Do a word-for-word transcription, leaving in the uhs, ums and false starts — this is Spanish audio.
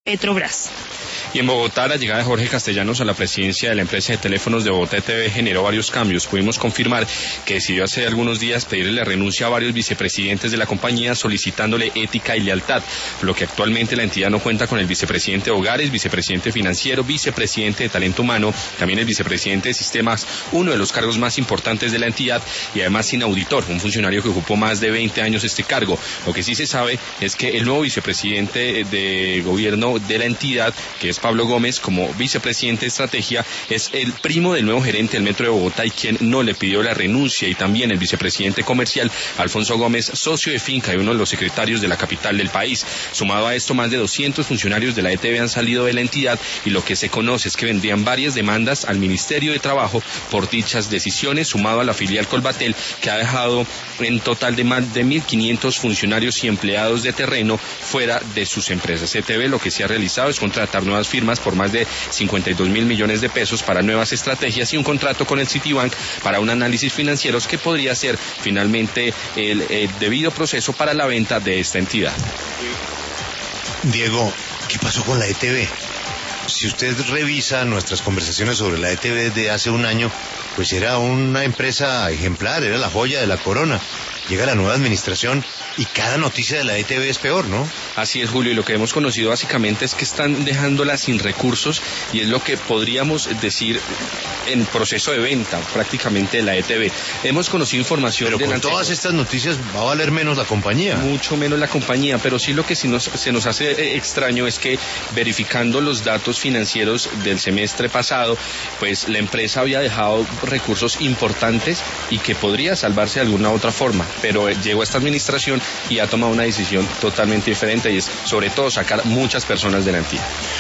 Petrobras. Y en Bogotá, la llegada de Jorge Castellanos a la presidencia de la empresa de teléfonos de Bogotá E T V generó varios cambios. Pudimos confirmar que decidió hace algunos días pedirle la renuncia a varios vicepresidentes de la compañía solicitándole ética y lealtad, por lo que actualmente la entidad no cuenta con el vicepresidente de Hogares, vicepresidente financiero, vicepresidente de Talento Humano, también el vicepresidente de Sistemas, uno de los cargos más importantes de la entidad, y además sin auditor, un funcionario que ocupó más de veinte años este cargo. Lo que sí se sabe es que el nuevo vicepresidente de gobierno de la entidad, que es Pablo Gómez, como vicepresidente de estrategia, es el primo del nuevo gerente del Metro de Bogotá y quien no le pidió la renuncia, y también el vicepresidente comercial, Alfonso Gómez, socio de finca y uno de los secretarios de la capital del país. Sumado a esto, más de doscientos funcionarios de la E T V han salido de la entidad, y lo que se conoce es que vendrían varias demandas al Ministerio de Trabajo por dichas decisiones, sumado a la filial Colbatel, que ha dejado en total de más de mil quinientos funcionarios y empleados de terreno fuera de sus empresas. E T V lo que se ha realizado es contratar nuevas firmas por más de cincuenta y dos mil millones de pesos para nuevas estrategias y un contrato con el Citibank para un análisis financiero que podría ser finalmente el, el debido proceso para la venta de esta entidad. Diego, ¿qué pasó con la E T V? Si usted revisa nuestras conversaciones sobre la E T V de hace un año, pues era una empresa ejemplar, era la joya de la corona. Llega la nueva administración y cada noticia de la E T V es peor, ¿no? Así es, Julio, y lo que hemos conocido básicamente es que están dejándola sin recursos, y es lo que podríamos decir en proceso de venta prácticamente de la E T V. Hemos conocido información... Pero con todas estas noticias va a valer menos la compañía. Mucho menos la compañía, pero sí lo que sí nos, se nos hace eh, extraño es que, verificando los datos financieros del semestre pasado, pues la empresa había dejado recursos importantes y que podría salvarse de alguna otra forma, pero eh, llegó esta administración y ha tomado una decisión totalmente diferente, y es sobre todo sacar muchas personas de la entidad.